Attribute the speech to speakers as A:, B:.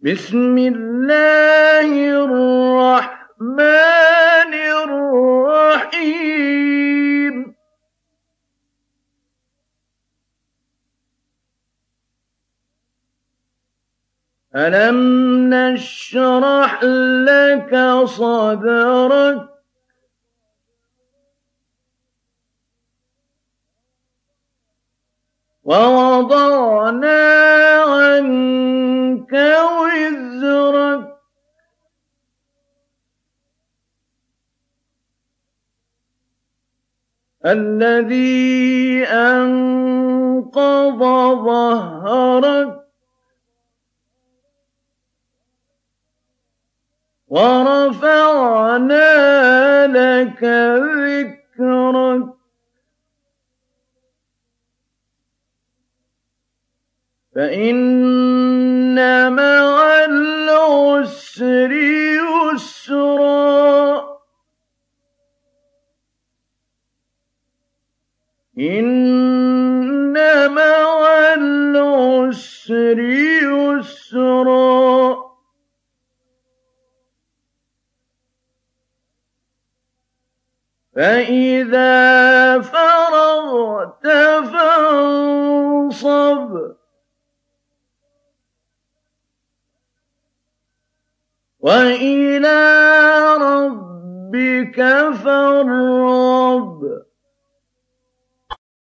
A: بسم الله الرحمن الرحيم ألم نشرح لك صدرك ووضعنا عنك وزرك الذي أنقض ظهرك ورفعنا لك ذكرك فإن مع العسر يسرا إن مع العسر يسرا فإذا فرغت فانصب وإلى ربك فارغب